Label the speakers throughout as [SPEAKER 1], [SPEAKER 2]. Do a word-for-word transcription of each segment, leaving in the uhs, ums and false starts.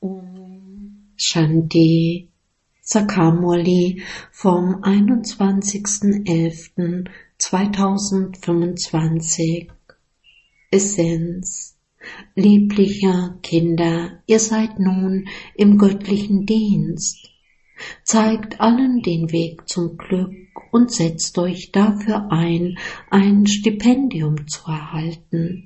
[SPEAKER 1] Om Shanti Sakamurli vom einundzwanzigsten elften zweitausendfünfundzwanzig. Essenz: Liebliche Kinder, ihr seid nun im göttlichen Dienst. Zeigt allen den Weg zum Glück und setzt euch dafür ein, ein Stipendium zu erhalten.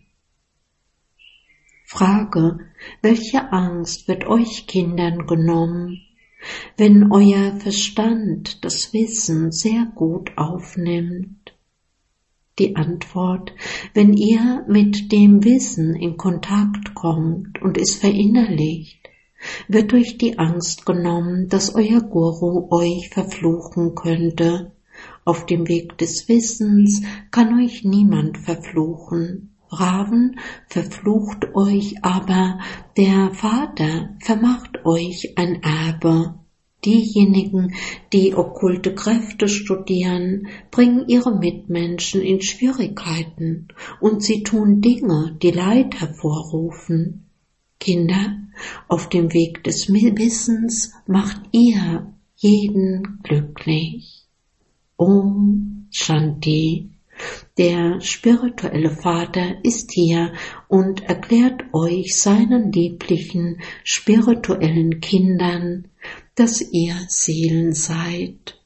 [SPEAKER 1] Frage: Welche Angst wird euch Kindern genommen, wenn euer Verstand das Wissen sehr gut aufnimmt? Die Antwort: Wenn ihr mit dem Wissen in Kontakt kommt und es verinnerlicht, wird euch die Angst genommen, dass euer Guru euch verfluchen könnte. Auf dem Weg des Wissens kann euch niemand verfluchen. Raven verflucht euch, aber der Vater vermacht euch ein Erbe. Diejenigen, die okkulte Kräfte studieren, bringen ihre Mitmenschen in Schwierigkeiten und sie tun Dinge, die Leid hervorrufen. Kinder, auf dem Weg des Wissens macht ihr jeden glücklich. Om Shanti. Der spirituelle Vater ist hier und erklärt euch seinen lieblichen spirituellen Kindern, dass ihr Seelen seid.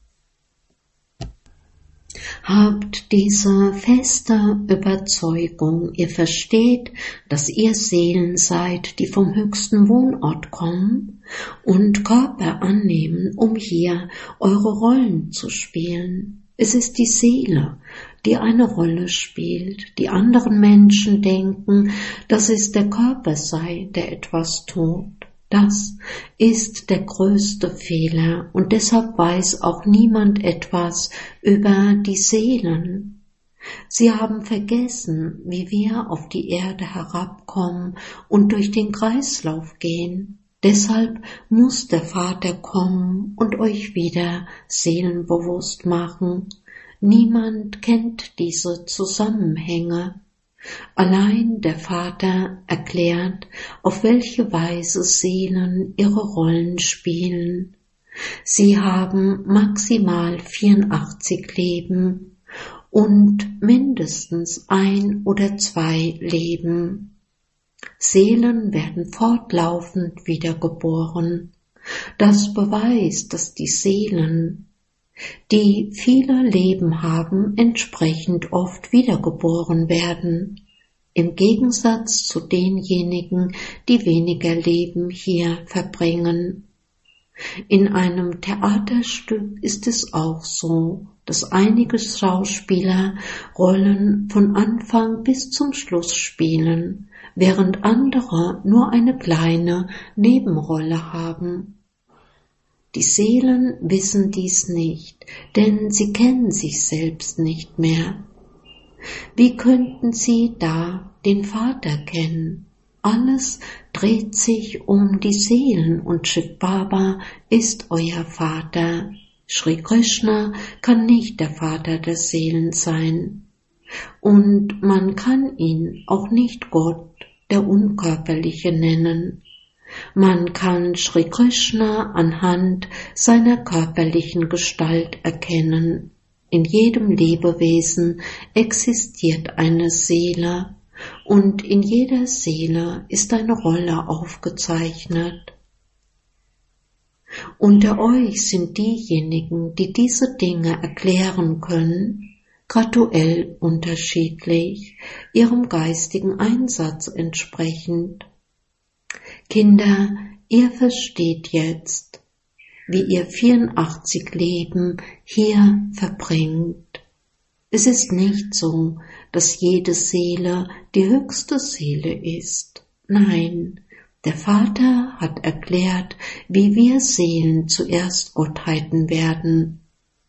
[SPEAKER 1] Habt diese feste Überzeugung, ihr versteht, dass ihr Seelen seid, die vom höchsten Wohnort kommen und Körper annehmen, um hier eure Rollen zu spielen. Es ist die Seele, die eine Rolle spielt. Die anderen Menschen denken, dass es der Körper sei, der etwas tut. Das ist der größte Fehler und deshalb weiß auch niemand etwas über die Seelen. Sie haben vergessen, wie wir auf die Erde herabkommen und durch den Kreislauf gehen. Deshalb muss der Vater kommen und euch wieder seelenbewusst machen. Niemand kennt diese Zusammenhänge. Allein der Vater erklärt, auf welche Weise Seelen ihre Rollen spielen. Sie haben maximal vierundachtzig Leben und mindestens ein oder zwei Leben. Seelen werden fortlaufend wiedergeboren. Das beweist, dass die Seelen, die viele Leben haben, entsprechend oft wiedergeboren werden, im Gegensatz zu denjenigen, die weniger Leben hier verbringen. In einem Theaterstück ist es auch so, dass einige Schauspieler Rollen von Anfang bis zum Schluss spielen, während andere nur eine kleine Nebenrolle haben. Die Seelen wissen dies nicht, denn sie kennen sich selbst nicht mehr. Wie könnten sie da den Vater kennen? Alles dreht sich um die Seelen und Shiv Baba ist euer Vater. Shri Krishna kann nicht der Vater der Seelen sein. Und man kann ihn auch nicht Gott, der Unkörperliche, nennen. Man kann Shri Krishna anhand seiner körperlichen Gestalt erkennen. In jedem Lebewesen existiert eine Seele und in jeder Seele ist eine Rolle aufgezeichnet. Unter euch sind diejenigen, die diese Dinge erklären können, graduell unterschiedlich, ihrem geistigen Einsatz entsprechend. Kinder, ihr versteht jetzt, wie ihr vierundachtzig Leben hier verbringt. Es ist nicht so, dass jede Seele die höchste Seele ist. Nein, der Vater hat erklärt, wie wir Seelen zuerst Gottheiten werden.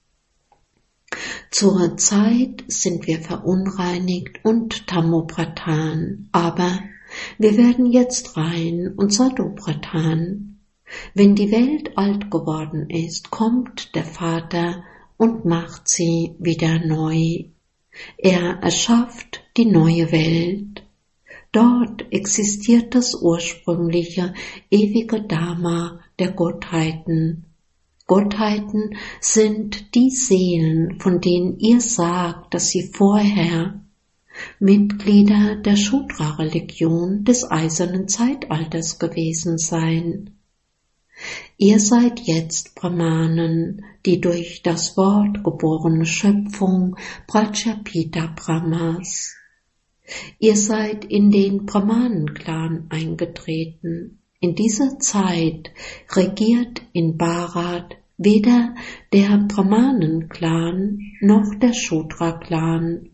[SPEAKER 1] Zur Zeit sind wir verunreinigt und Tamopradhan, aber wir werden jetzt rein und Sadopradhan. Wenn die Welt alt geworden ist, kommt der Vater und macht sie wieder neu. Er erschafft die neue Welt. Dort existiert das ursprüngliche, ewige Dharma der Gottheiten. Gottheiten sind die Seelen, von denen ihr sagt, dass sie vorher Mitglieder der Shudra-Religion des eisernen Zeitalters gewesen seien. Ihr seid jetzt Brahmanen, die durch das Wort geborene Schöpfung Prajapita Brahmas. Ihr seid in den Brahmanen-Clan eingetreten. In dieser Zeit regiert in Bharat weder der Brahmanen-Clan noch der Shudra-Clan.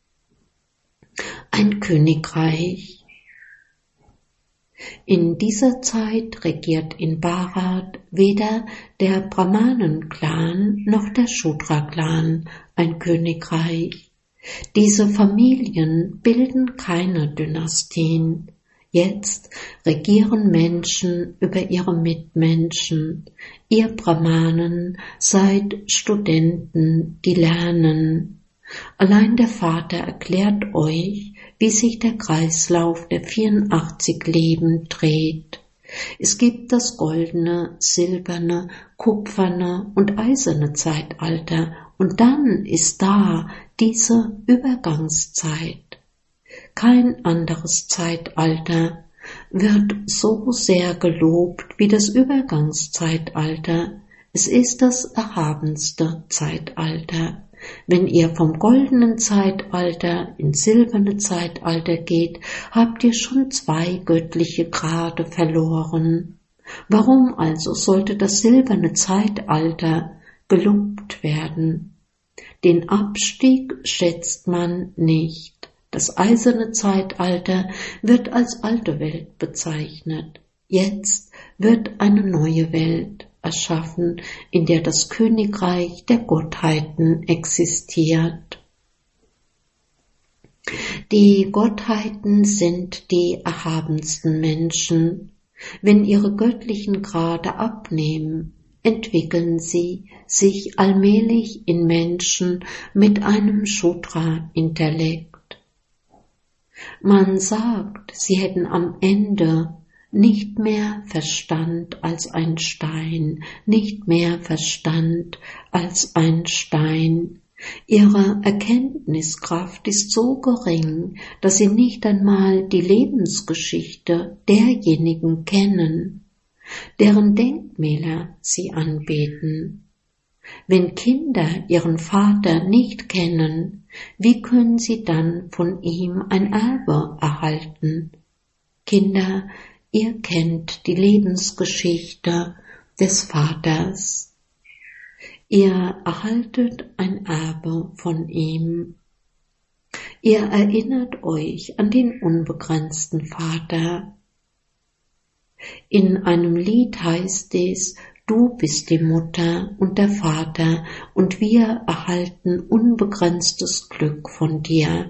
[SPEAKER 1] Ein Königreich. In dieser Zeit regiert in Bharat weder der Brahmanen-Clan noch der Shudra-Clan ein Königreich. Diese Familien bilden keine Dynastien. Jetzt regieren Menschen über ihre Mitmenschen. Ihr Brahmanen seid Studenten, die lernen. Allein der Vater erklärt euch, wie sich der Kreislauf der vierundachtzig Leben dreht. Es gibt das goldene, silberne, kupferne und eiserne Zeitalter und dann ist da diese Übergangszeit. Kein anderes Zeitalter wird so sehr gelobt wie das Übergangszeitalter. Es ist das erhabenste Zeitalter. Wenn ihr vom goldenen Zeitalter ins silberne Zeitalter geht, habt ihr schon zwei göttliche Grade verloren. Warum also sollte das silberne Zeitalter gelobt werden? Den Abstieg schätzt man nicht. Das eiserne Zeitalter wird als alte Welt bezeichnet. Jetzt wird eine neue Welt erschaffen, in der das Königreich der Gottheiten existiert. Die Gottheiten sind die erhabensten Menschen. Wenn ihre göttlichen Grade abnehmen, entwickeln sie sich allmählich in Menschen mit einem Shudra-Intellekt. Man sagt, sie hätten am Ende nicht mehr Verstand als ein Stein, nicht mehr Verstand als ein Stein. Ihre Erkenntniskraft ist so gering, dass sie nicht einmal die Lebensgeschichte derjenigen kennen, deren Denkmäler sie anbeten. Wenn Kinder ihren Vater nicht kennen, wie können sie dann von ihm ein Erbe erhalten? Kinder, ihr kennt die Lebensgeschichte des Vaters. Ihr erhaltet ein Erbe von ihm. Ihr erinnert euch an den unbegrenzten Vater. In einem Lied heißt es: Du bist die Mutter und der Vater, und wir erhalten unbegrenztes Glück von dir.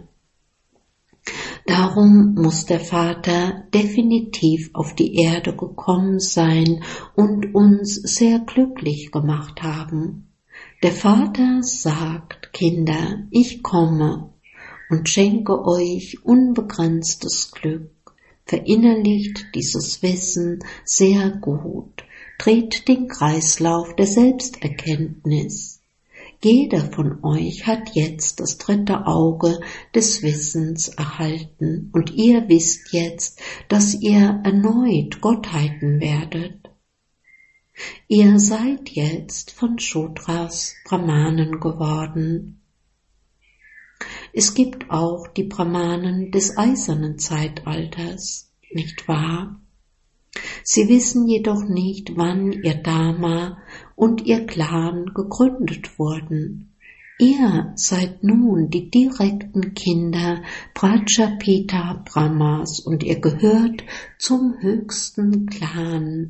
[SPEAKER 1] Darum muss der Vater definitiv auf die Erde gekommen sein und uns sehr glücklich gemacht haben. Der Vater sagt: Kinder, ich komme und schenke euch unbegrenztes Glück. Verinnerlicht dieses Wissen sehr gut. Dreht den Kreislauf der Selbsterkenntnis. Jeder von euch hat jetzt das dritte Auge des Wissens erhalten und ihr wisst jetzt, dass ihr erneut Gottheiten werdet. Ihr seid jetzt von Shudras Brahmanen geworden. Es gibt auch die Brahmanen des eisernen Zeitalters, nicht wahr? Sie wissen jedoch nicht, wann ihr Dharma und ihr Clan gegründet wurden. Ihr seid nun die direkten Kinder Prajapita Brahmas und ihr gehört zum höchsten Clan.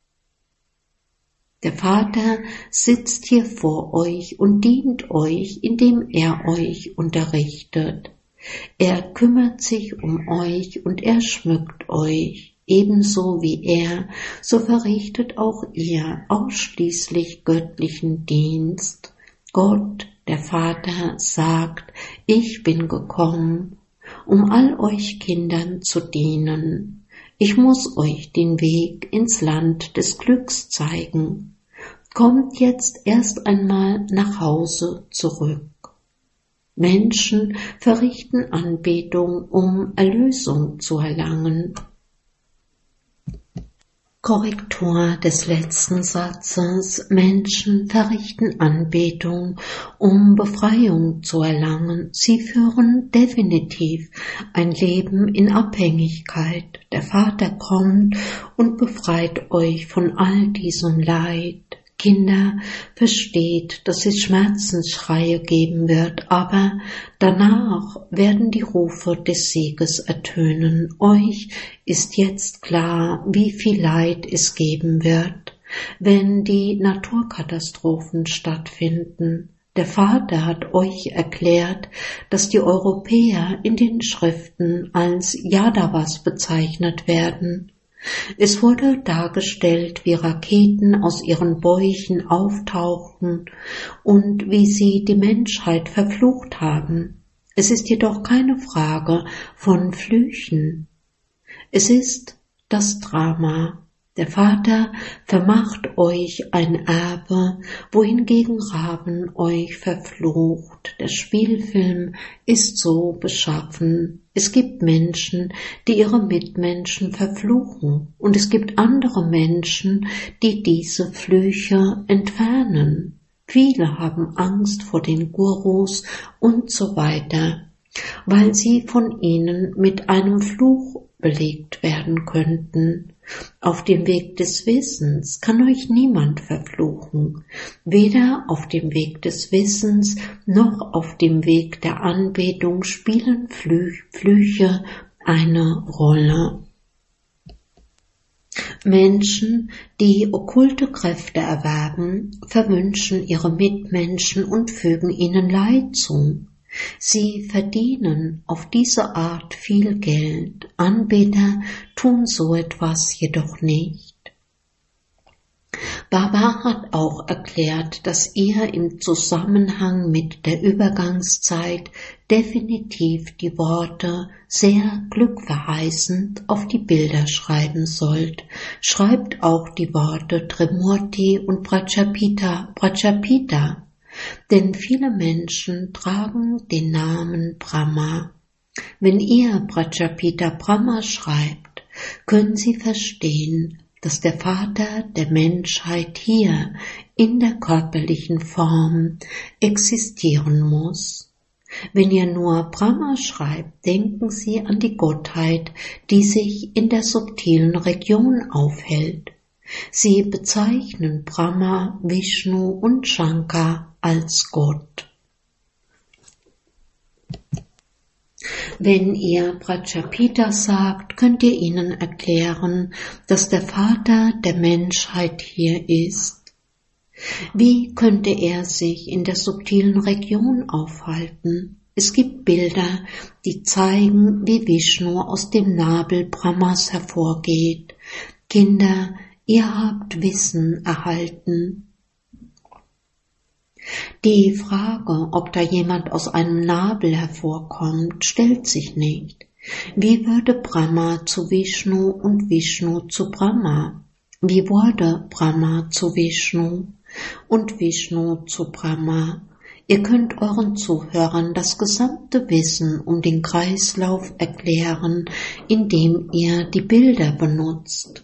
[SPEAKER 1] Der Vater sitzt hier vor euch und dient euch, indem er euch unterrichtet. Er kümmert sich um euch und er schmückt euch. Ebenso wie er, so verrichtet auch ihr ausschließlich göttlichen Dienst. Gott, der Vater, sagt: Ich bin gekommen, um all euch Kindern zu dienen. Ich muss euch den Weg ins Land des Glücks zeigen. Kommt jetzt erst einmal nach Hause zurück. Menschen verrichten Anbetung, um Erlösung zu erlangen. Korrektur des letzten Satzes. Menschen verrichten Anbetung, um Befreiung zu erlangen. Sie führen definitiv ein Leben in Abhängigkeit. Der Vater kommt und befreit euch von all diesem Leid. Kinder, versteht, dass es Schmerzensschreie geben wird, aber danach werden die Rufe des Sieges ertönen. Euch ist jetzt klar, wie viel Leid es geben wird, wenn die Naturkatastrophen stattfinden. Der Vater hat euch erklärt, dass die Europäer in den Schriften als Yadavas bezeichnet werden. Es wurde dargestellt, wie Raketen aus ihren Bäuchen auftauchten und wie sie die Menschheit verflucht haben. Es ist jedoch keine Frage von Flüchen. Es ist das Drama. Der Vater vermacht euch ein Erbe, wohingegen Raben euch verflucht. Der Spielfilm ist so beschaffen. Es gibt Menschen, die ihre Mitmenschen verfluchen, und es gibt andere Menschen, die diese Flüche entfernen. Viele haben Angst vor den Gurus und so weiter, weil sie von ihnen mit einem Fluch belegt werden könnten. Auf dem Weg des Wissens kann euch niemand verfluchen, weder auf dem Weg des Wissens noch auf dem Weg der Anbetung spielen Flü- Flüche eine Rolle. Menschen, die okkulte Kräfte erwerben, verwünschen ihre Mitmenschen und fügen ihnen Leid zu. Sie verdienen auf diese Art viel Geld. Anbeter tun so etwas jedoch nicht. Baba hat auch erklärt, dass ihr im Zusammenhang mit der Übergangszeit definitiv die Worte sehr glückverheißend auf die Bilder schreiben sollt. Schreibt auch die Worte Trimurti und Prajapita, Prajapita. Denn viele Menschen tragen den Namen Brahma. Wenn ihr Prajapita Brahma schreibt, können Sie verstehen, dass der Vater der Menschheit hier in der körperlichen Form existieren muss. Wenn ihr nur Brahma schreibt, denken Sie an die Gottheit, die sich in der subtilen Region aufhält. Sie bezeichnen Brahma, Vishnu und Shankar als Gott. Wenn ihr Prajapita sagt, könnt ihr ihnen erklären, dass der Vater der Menschheit hier ist. Wie könnte er sich in der subtilen Region aufhalten? Es gibt Bilder, die zeigen, wie Vishnu aus dem Nabel Brahmas hervorgeht. Kinder, ihr habt Wissen erhalten. Die Frage, ob da jemand aus einem Nabel hervorkommt, stellt sich nicht. Wie würde Brahma zu Vishnu und Vishnu zu Brahma? Wie wurde Brahma zu Vishnu und Vishnu zu Brahma? Ihr könnt euren Zuhörern das gesamte Wissen um den Kreislauf erklären, indem ihr die Bilder benutzt.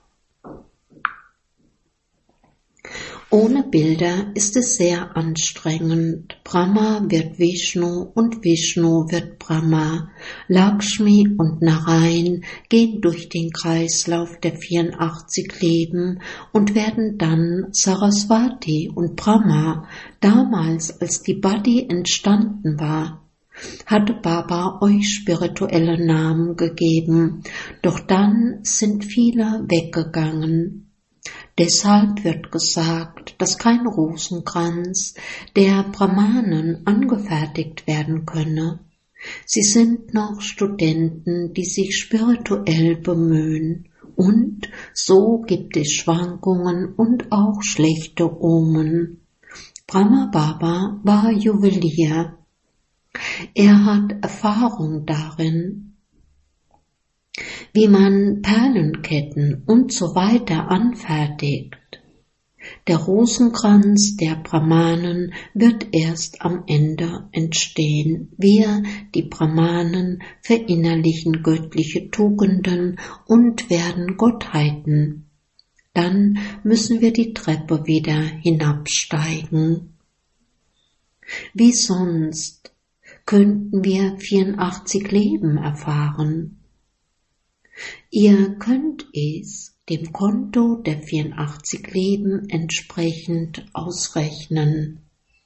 [SPEAKER 1] Ohne Bilder ist es sehr anstrengend. Brahma wird Vishnu und Vishnu wird Brahma. Lakshmi und Narayan gehen durch den Kreislauf der vierundachtzig Leben und werden dann Saraswati und Brahma. Damals, als die Body entstanden war, hatte Baba euch spirituelle Namen gegeben, doch dann sind viele weggegangen. Deshalb wird gesagt, dass kein Rosenkranz der Brahmanen angefertigt werden könne. Sie sind noch Studenten, die sich spirituell bemühen, und so gibt es Schwankungen und auch schlechte Omen. Brahma Baba war Juwelier. Er hat Erfahrung darin, wie man Perlenketten und so weiter anfertigt. Der Rosenkranz der Brahmanen wird erst am Ende entstehen. Wir, die Brahmanen, verinnerlichen göttliche Tugenden und werden Gottheiten. Dann müssen wir die Treppe wieder hinabsteigen. Wie sonst könnten wir vierundachtzig Leben erfahren. Ihr könnt es dem Konto der vierundachtzig Leben entsprechend ausrechnen.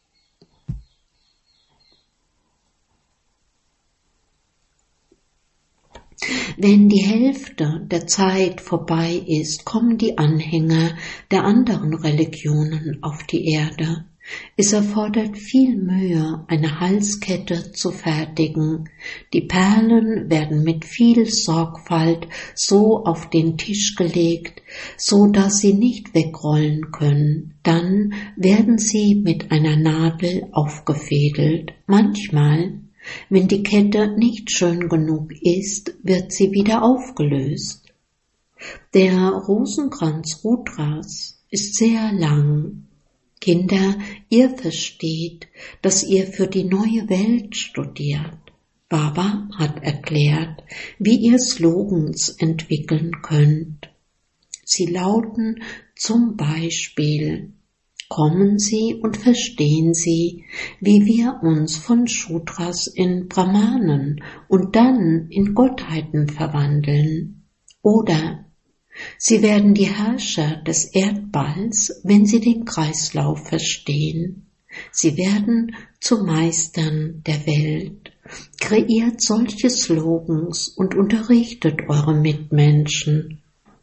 [SPEAKER 1] Wenn die Hälfte der Zeit vorbei ist, kommen die Anhänger der anderen Religionen auf die Erde. Es erfordert viel Mühe, eine Halskette zu fertigen. Die Perlen werden mit viel Sorgfalt so auf den Tisch gelegt, so dass sie nicht wegrollen können. Dann werden sie mit einer Nadel aufgefädelt. Manchmal, wenn die Kette nicht schön genug ist, wird sie wieder aufgelöst. Der Rosenkranz Rudras ist sehr lang. Kinder, ihr versteht, dass ihr für die neue Welt studiert. Baba hat erklärt, wie ihr Slogans entwickeln könnt. Sie lauten zum Beispiel: Kommen Sie und verstehen Sie, wie wir uns von Shudras in Brahmanen und dann in Gottheiten verwandeln. Oder: Sie werden die Herrscher des Erdballs, wenn Sie den Kreislauf verstehen. Sie werden zu Meistern der Welt. Kreiert solche Slogans und unterrichtet eure Mitmenschen.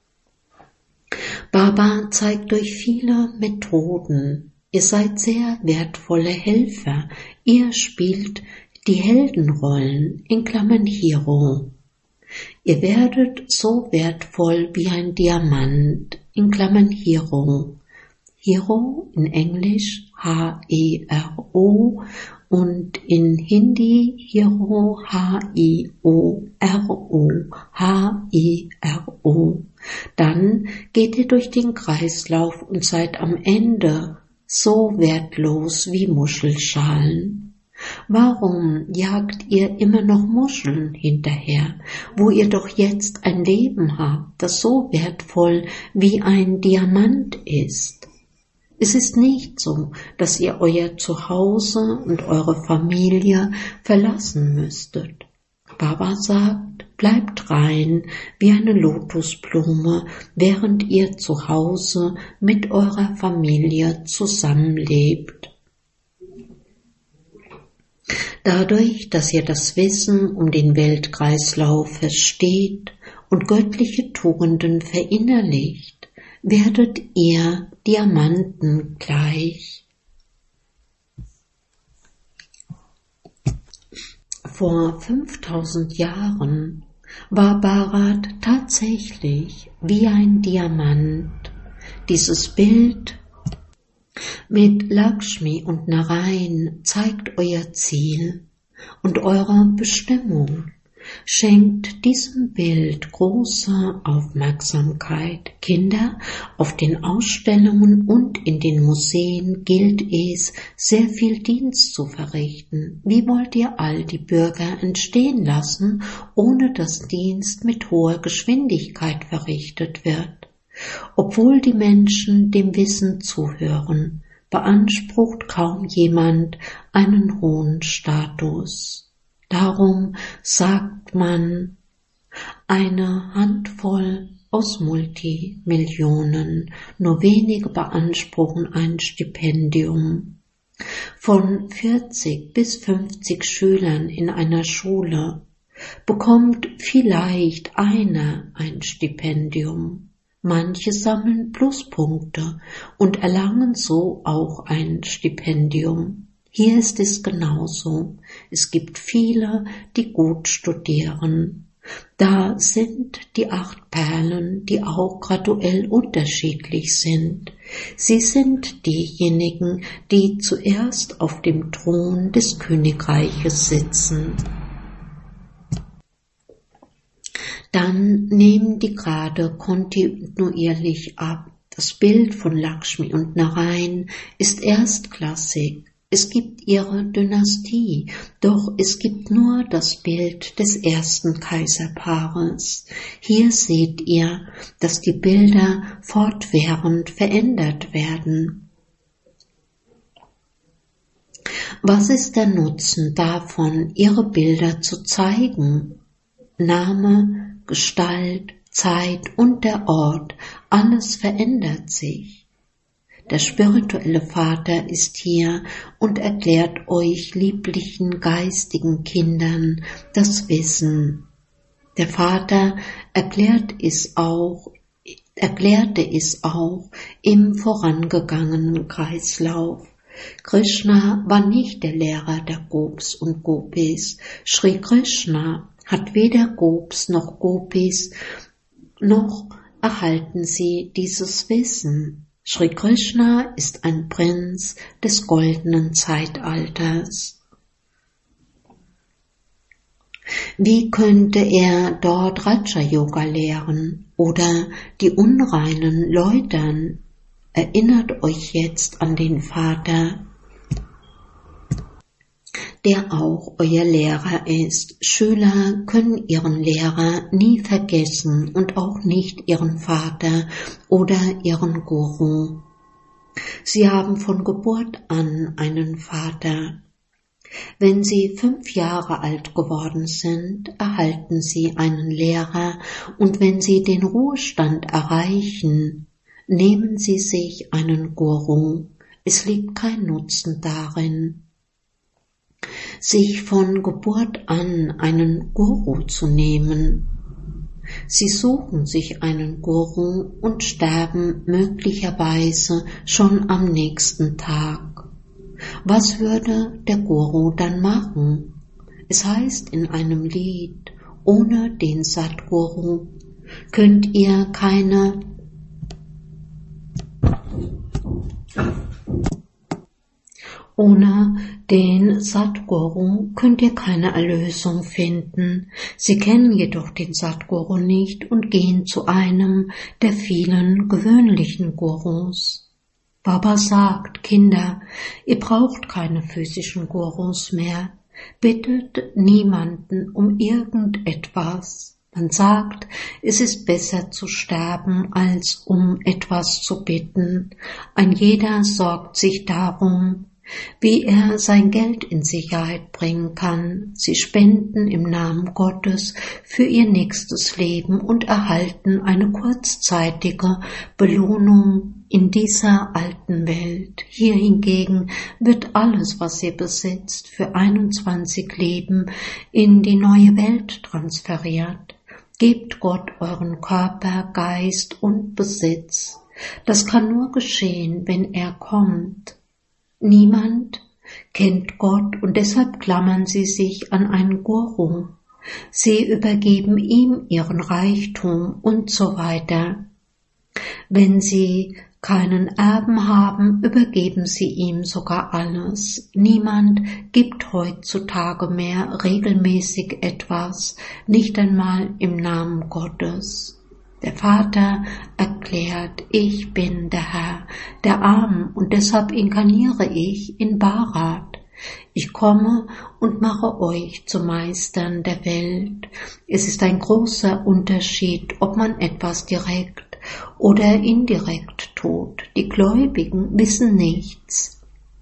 [SPEAKER 1] Baba zeigt euch viele Methoden. Ihr seid sehr wertvolle Helfer. Ihr spielt die Heldenrollen, in Klammern Hero. Ihr werdet so wertvoll wie ein Diamant, in Klammern Hero. Hero in Englisch H E R O und in Hindi Hero H I O R O, H I R O. Dann geht ihr durch den Kreislauf und seid am Ende so wertlos wie Muschelschalen. Warum jagt ihr immer noch Muscheln hinterher, wo ihr doch jetzt ein Leben habt, das so wertvoll wie ein Diamant ist? Es ist nicht so, dass ihr euer Zuhause und eure Familie verlassen müsstet. Baba sagt, bleibt rein wie eine Lotusblume, während ihr zu Hause mit eurer Familie zusammenlebt. Dadurch, dass ihr das Wissen um den Weltkreislauf versteht und göttliche Tugenden verinnerlicht, werdet ihr Diamanten gleich. Vor fünftausend Jahren war Bharat tatsächlich wie ein Diamant. Dieses Bild mit Lakshmi und Narayan zeigt euer Ziel und eure Bestimmung. Schenkt diesem Bild große Aufmerksamkeit. Kinder, auf den Ausstellungen und in den Museen gilt es, sehr viel Dienst zu verrichten. Wie wollt ihr all die Bürger entstehen lassen, ohne dass Dienst mit hoher Geschwindigkeit verrichtet wird? Obwohl die Menschen dem Wissen zuhören, beansprucht kaum jemand einen hohen Status. Darum sagt man, eine Handvoll aus Multimillionen, nur wenige beanspruchen ein Stipendium. Von vierzig bis fünfzig Schülern in einer Schule bekommt vielleicht einer ein Stipendium. Manche sammeln Pluspunkte und erlangen so auch ein Stipendium. Hier ist es genauso. Es gibt viele, die gut studieren. Da sind die acht Perlen, die auch graduell unterschiedlich sind. Sie sind diejenigen, die zuerst auf dem Thron des Königreiches sitzen. Dann nehmen die Grade kontinuierlich ab. Das Bild von Lakshmi und Narayan ist erstklassig. Es gibt ihre Dynastie, doch es gibt nur das Bild des ersten Kaiserpaares. Hier seht ihr, dass die Bilder fortwährend verändert werden. Was ist der Nutzen davon, ihre Bilder zu zeigen? Name, Gestalt, Zeit und der Ort, alles verändert sich. Der spirituelle Vater ist hier und erklärt euch lieblichen geistigen Kindern das Wissen. Der Vater erklärt es auch, erklärte es auch im vorangegangenen Kreislauf. Krishna war nicht der Lehrer der Gopis und Gopis. Sri Krishna hat weder Gopis noch Gopis, noch erhalten sie dieses Wissen. Sri Krishna ist ein Prinz des goldenen Zeitalters. Wie könnte er dort Raja Yoga lehren oder die Unreinen läutern? Erinnert euch jetzt an den Vater, der auch euer Lehrer ist. Schüler können ihren Lehrer nie vergessen und auch nicht ihren Vater oder ihren Guru. Sie haben von Geburt an einen Vater. Wenn sie fünf Jahre alt geworden sind, erhalten sie einen Lehrer, und wenn sie den Ruhestand erreichen, nehmen sie sich einen Guru. Es liegt kein Nutzen darin, sich von Geburt an einen Guru zu nehmen. Sie suchen sich einen Guru und sterben möglicherweise schon am nächsten Tag. Was würde der Guru dann machen? Es heißt in einem Lied, ohne den Satguru könnt ihr keine Ohne den Satguru könnt ihr keine Erlösung finden. Sie kennen jedoch den Satguru nicht und gehen zu einem der vielen gewöhnlichen Gurus. Baba sagt, Kinder, ihr braucht keine physischen Gurus mehr. Bittet niemanden um irgendetwas. Man sagt, es ist besser zu sterben, als um etwas zu bitten. Ein jeder sorgt sich darum, wie er sein Geld in Sicherheit bringen kann. Sie spenden im Namen Gottes für ihr nächstes Leben und erhalten eine kurzzeitige Belohnung in dieser alten Welt. Hier hingegen wird alles, was ihr besitzt, für einundzwanzig Leben in die neue Welt transferiert. Gebt Gott euren Körper, Geist und Besitz. Das kann nur geschehen, wenn er kommt. Niemand kennt Gott und deshalb klammern sie sich an einen Guru. Sie übergeben ihm ihren Reichtum und so weiter. Wenn sie keinen Erben haben, übergeben sie ihm sogar alles. Niemand gibt heutzutage mehr regelmäßig etwas, nicht einmal im Namen Gottes. Der Vater erklärt, ich bin der Herr, der Arm, und deshalb inkarniere ich in Bharat. Ich komme und mache euch zu Meistern der Welt. Es ist ein großer Unterschied, ob man etwas direkt oder indirekt tut. Die Gläubigen wissen nichts,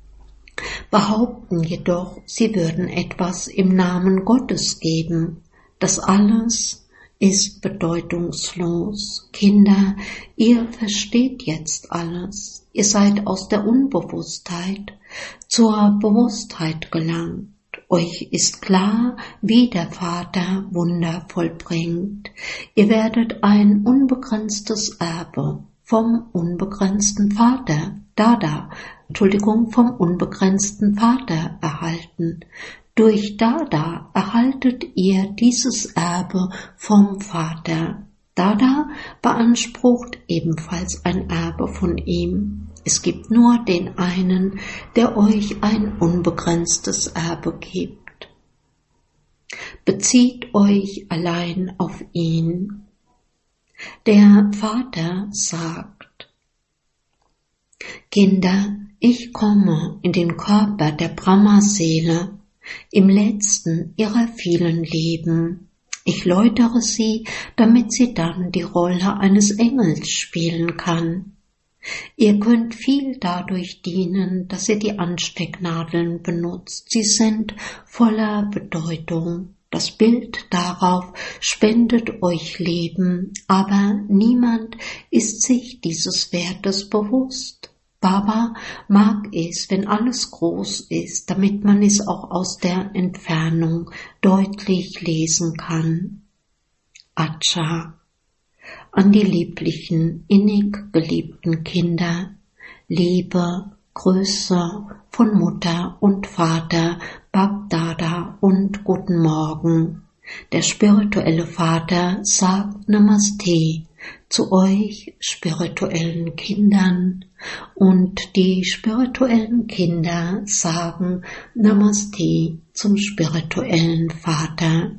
[SPEAKER 1] behaupten jedoch, sie würden etwas im Namen Gottes geben. Das alles ist bedeutungslos. Kinder, ihr versteht jetzt alles. Ihr seid aus der Unbewusstheit zur Bewusstheit gelangt. Euch ist klar, wie der Vater Wunder vollbringt. Ihr werdet ein unbegrenztes Erbe vom unbegrenzten Vater, Dada, Entschuldigung, vom unbegrenzten Vater erhalten. Durch Dada erhaltet ihr dieses Erbe vom Vater. Dada beansprucht ebenfalls ein Erbe von ihm. Es gibt nur den einen, der euch ein unbegrenztes Erbe gibt. Bezieht euch allein auf ihn. Der Vater sagt: Kinder, ich komme in den Körper der Brahma-Seele im letzten ihrer vielen Leben. Ich läutere sie, damit sie dann die Rolle eines Engels spielen kann. Ihr könnt viel dadurch dienen, dass ihr die Anstecknadeln benutzt. Sie sind voller Bedeutung. Das Bild darauf spendet euch Leben, aber niemand ist sich dieses Wertes bewusst. Baba mag es, wenn alles groß ist, damit man es auch aus der Entfernung deutlich lesen kann. Acha. An die lieblichen, innig geliebten Kinder, Liebe, Grüße von Mutter und Vater, Bagdada und guten Morgen. Der spirituelle Vater sagt Namaste zu euch spirituellen Kindern und die spirituellen Kinder sagen Namaste zum spirituellen Vater.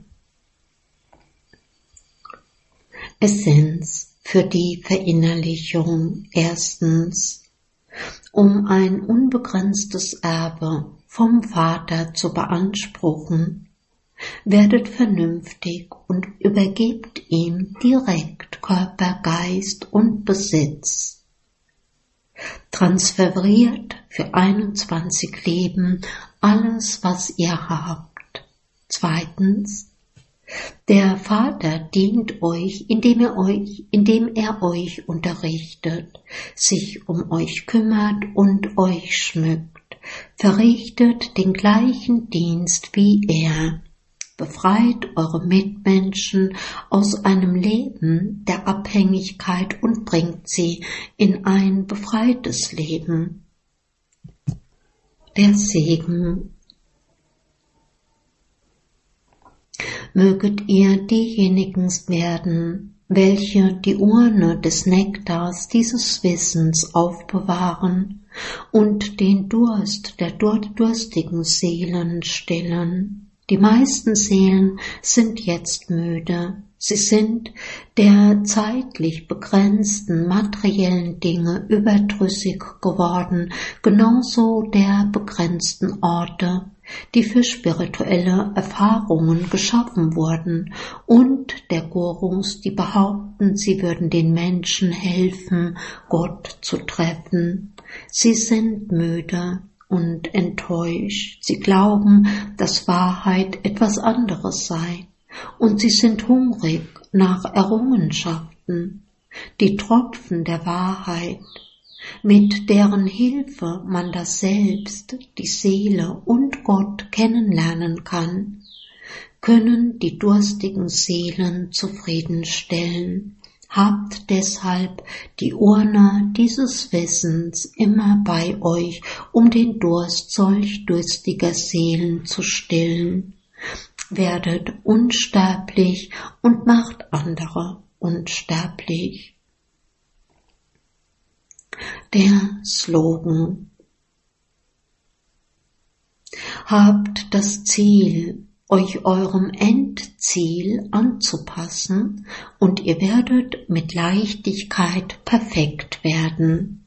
[SPEAKER 1] Essenz für die Verinnerlichung. Erstens, um ein unbegrenztes Erbe vom Vater zu beanspruchen, werdet vernünftig und übergebt ihm direkt Körper, Geist und Besitz. Transferiert für einundzwanzig Leben alles, was ihr habt. Zweitens, der Vater dient euch, indem er euch, indem er euch unterrichtet, sich um euch kümmert und euch schmückt, verrichtet den gleichen Dienst wie er. Befreit eure Mitmenschen aus einem Leben der Abhängigkeit und bringt sie in ein befreites Leben. Der Segen. Möget ihr diejenigen werden, welche die Urne des Nektars dieses Wissens aufbewahren und den Durst der durstigen Seelen stillen. Die meisten Seelen sind jetzt müde. Sie sind der zeitlich begrenzten materiellen Dinge überdrüssig geworden, genauso der begrenzten Orte, die für spirituelle Erfahrungen geschaffen wurden, und der Gurus, die behaupten, sie würden den Menschen helfen, Gott zu treffen. Sie sind müde und enttäuscht. Sie glauben, dass Wahrheit etwas anderes sei, und sie sind hungrig nach Errungenschaften, die Tropfen der Wahrheit, mit deren Hilfe man das Selbst, die Seele und Gott kennenlernen kann, können die durstigen Seelen zufriedenstellen. Habt deshalb die Urne dieses Wissens immer bei euch, um den Durst solch durstiger Seelen zu stillen. Werdet unsterblich und macht andere unsterblich. Der Slogan. Habt das Ziel, euch eurem Endziel anzupassen, und ihr werdet mit Leichtigkeit perfekt werden.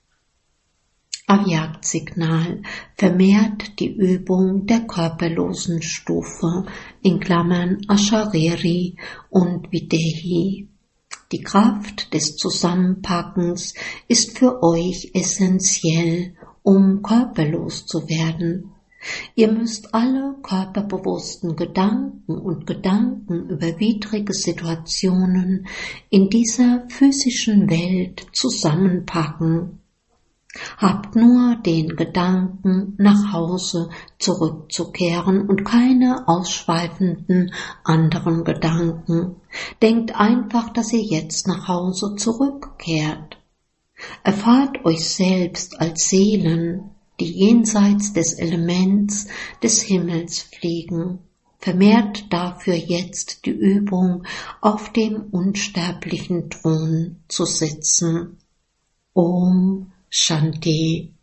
[SPEAKER 1] Avjagd-Signal vermehrt die Übung der körperlosen Stufe in Klammern Ashariri und Videhi. Die Kraft des Zusammenpackens ist für euch essentiell, um körperlos zu werden. Ihr müsst alle körperbewussten Gedanken und Gedanken über widrige Situationen in dieser physischen Welt zusammenpacken. Habt nur den Gedanken, nach Hause zurückzukehren und keine ausschweifenden anderen Gedanken. Denkt einfach, dass ihr jetzt nach Hause zurückkehrt. Erfahrt euch selbst als Seelen, die jenseits des Elements des Himmels fliegen. Vermehrt dafür jetzt die Übung, auf dem unsterblichen Thron zu sitzen. Om Shanti.